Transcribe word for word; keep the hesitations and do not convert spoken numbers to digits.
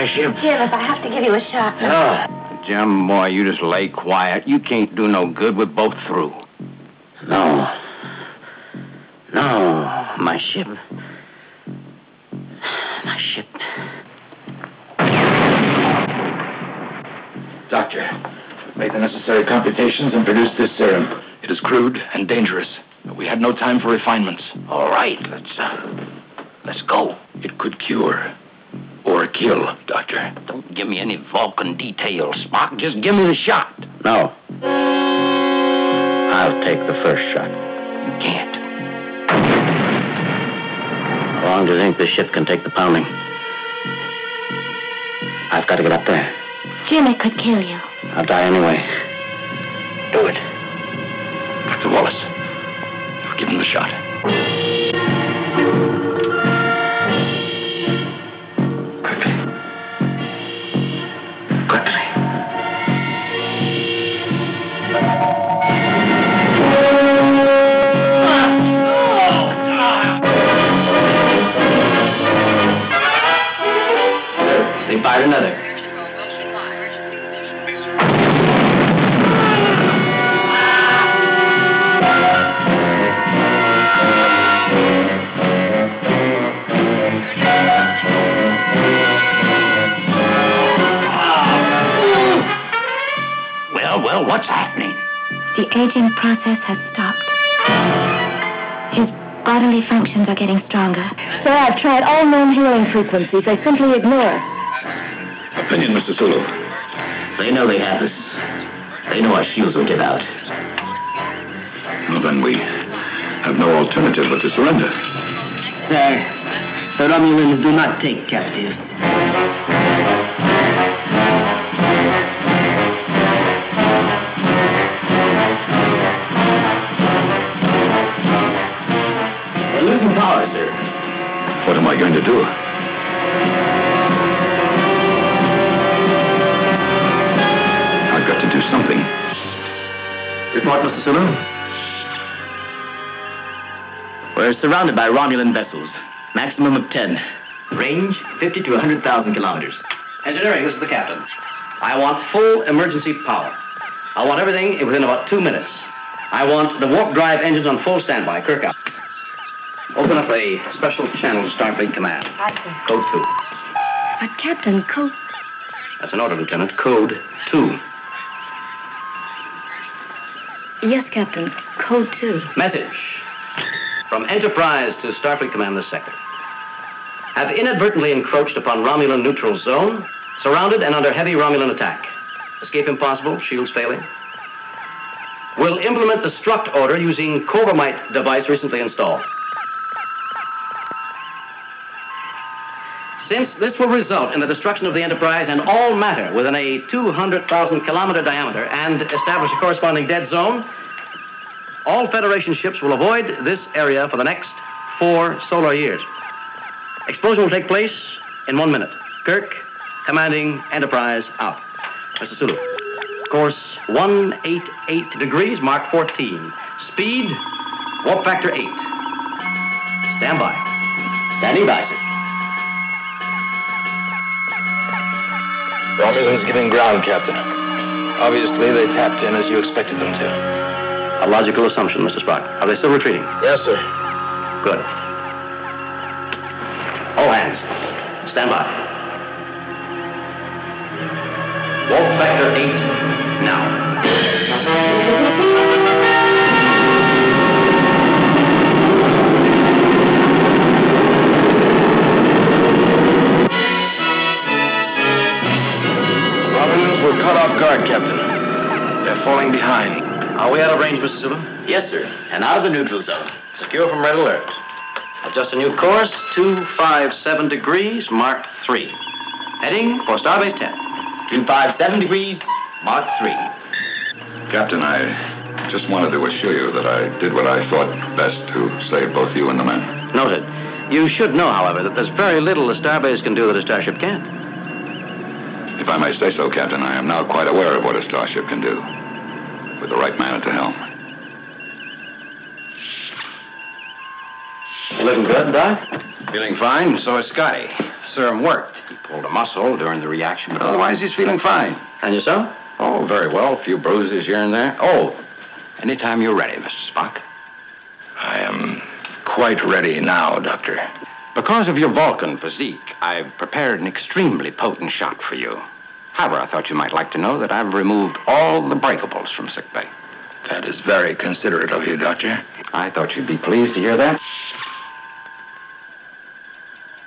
my ship? Jim, if I have to give you a shot now. No. Jim, boy, you just lay quiet. You can't do no good. We're both through. No. No, my ship. My ship. Doctor, make the necessary computations and produce this serum. It is crude and dangerous. We had no time for refinements. All right, let's, uh, let's go. It could cure or kill, Doctor. Don't give me any Vulcan details, Spock. Just give me the shot. No. I'll take the first shot. You can't. How long do you think this ship can take the pounding? I've got to get up there. Jim, it could kill you. I'll die anyway. Do it. Doctor Wallace, give him the shot. Quickly. Quickly. They fired another. Well, what's happening? The aging process has stopped. His bodily functions are getting stronger. Sir, I've tried all known healing frequencies. They simply ignore. Opinion, Mister Sulu. They know they have us. They know our shields will give out. Well, then we have no alternative but to surrender. Sir, the Romulans do not take captives. We're losing power, sir. What am I going to do? I've got to do something. Report, Mister Sulu. We're surrounded by Romulan vessels. Maximum of ten. Range fifty to one hundred thousand kilometers. Engineering, this is the captain. I want full emergency power. I want everything within about two minutes. I want the warp drive engines on full standby. Kirk out. Open up a special channel to Starfleet Command. Aye, sir. Code two. But, Captain, code... That's an order, Lieutenant. Code two. Yes, Captain. Code two. Message. From Enterprise to Starfleet Command this sector. Have inadvertently encroached upon Romulan neutral zone, surrounded and under heavy Romulan attack. Escape impossible, shields failing. Will implement the struct order using Corbomite device recently installed. Since this will result in the destruction of the Enterprise and all matter within a two hundred thousand kilometer diameter and establish a corresponding dead zone, all Federation ships will avoid this area for the next four solar years. Explosion will take place in one minute. Kirk, commanding Enterprise, out. Mister Sulu. Course one eighty-eight degrees, Mark fourteen. Speed, warp factor eight. Stand by. Standing by, sir. Romulans giving ground, Captain. Obviously, they tapped in as you expected them to. A logical assumption, Mister Spock. Are they still retreating? Yes, sir. Good. All hands. Stand by. Warp factor eight, now. Romulans were caught off guard, Captain. They're falling behind. Are we out of range, Mister Sulu? Yes, sir. And out of the neutral zone. Secure from red alert. Adjust a new course, two five seven degrees, Mark three. Heading for Starbase ten. two five seven degrees, Mark three. Captain, I just wanted to assure you that I did what I thought best to save both you and the men. Noted. You should know, however, that there's very little a Starbase can do that a starship can't. If I may say so, Captain, I am now quite aware of what a starship can do. With the right man at the helm. You looking good, Doc? Feeling fine, so is Scotty. serum worked. He pulled a muscle during the reaction, but otherwise he's feeling fine. And yourself? Oh, very well. A few bruises here and there. Oh, anytime you're ready, Mister Spock. I am quite ready now, Doctor. Because of your Vulcan physique, I've prepared an extremely potent shot for you. However, I thought you might like to know that I've removed all the breakables from sickbay. That is very considerate of you, Doctor. I thought you'd be pleased to hear that.